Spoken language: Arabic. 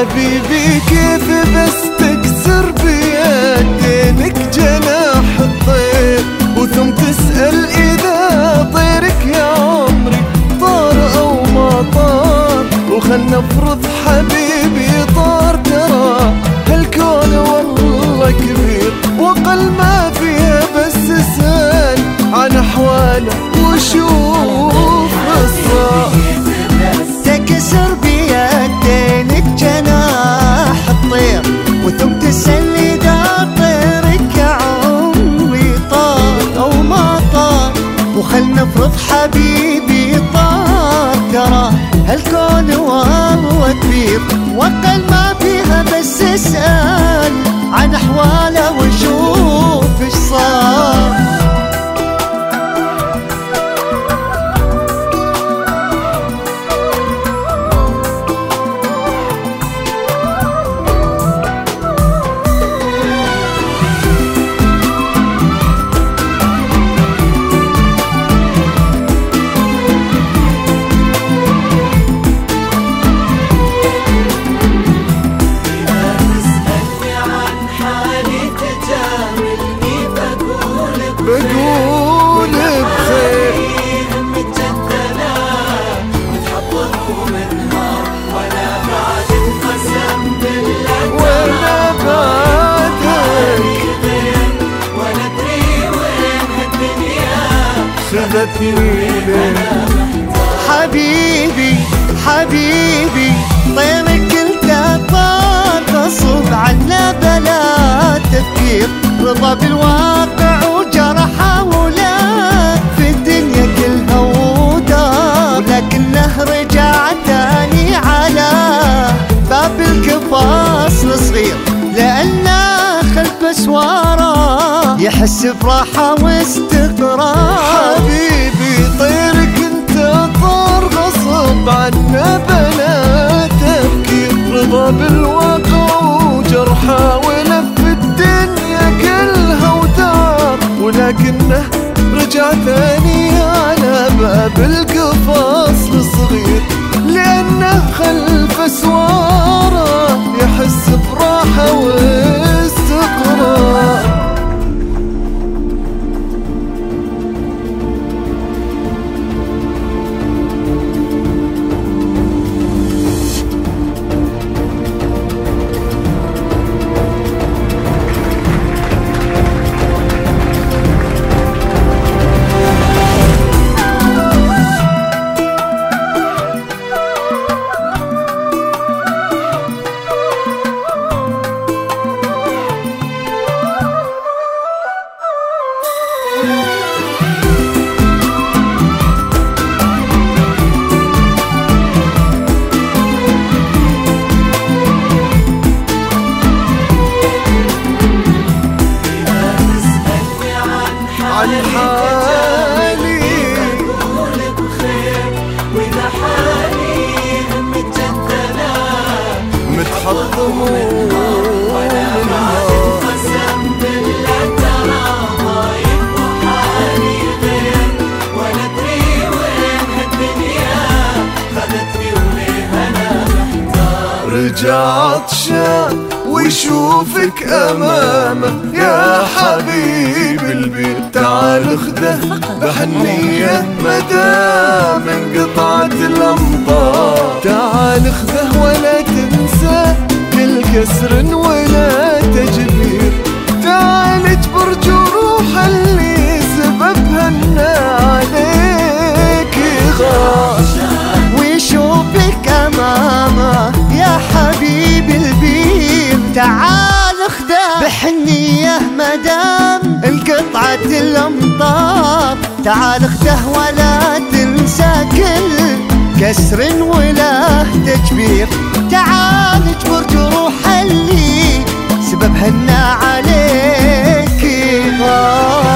حبيبي كيف بس تكسر بيدينك جناح الطير وثم تسأل إذا طيرك يا عمري طار أو ما طار. وخل نفرض حبيبي طار، ترى هالكون والله كبير وقل ما فيها، بس اسأل عن أحواله وشوف الصار. تكسر بيدينك جناح الطير وثم تسأل إذا طيرك يا عمري طار أو ما طار. وخل نفرض حبيبي طار، ترى هالكون والله كبير وقل ما فيها، بس اسأل عن أحواله وشوف ايش صار. بقول بخير متجدنا متحطموا منها، وانا بعد انقسم بالله وانا بعدك ولا ادري وين هالدنيا خذتني ليه. حبيبي حبيبي طيرك انت طار غصب عنا بلا تفكير، رضا بالواقع وجرحه ولك في الدنيا كلها ودار. ولكنه رجع تاني على باب القفص الصغير، لأنه خلف سواره يحس براحة واستقرار. حبيبي طيرك انت طار غصب عنا بلا تفكير، رضا بالواقع وجرحه ولف الدنيا كلها ودار. ولكنه رجع ثاني على باب القفص الصغير، لأنه خلف سواره يحس براحة واستقرار. عن حالي بقول بخير، واذا حالي متجدنا متحطموا وانا بعد انقسم بالله ترى ضايق وحالي غير، ولا ادري وين هالدنيا خذتني وليه انا محتار. رجع عطشان ويشوفك امامه يا حبيب البيت، تعال خذه بحنية مدام انقطعت الامطار. تعال خذه ولا تنسى كل كسر ولا تجبير، تعال اجبر جروح اللي سببها عليك غار. ويشوفك امامه يا حبيب البير، تعال خذه بحنية مدام انقطعت الامطار. تعال خذه ولا تنسى كل كسر ولا تجبير، تعال اجبر جروح اللي سببها عليك غار.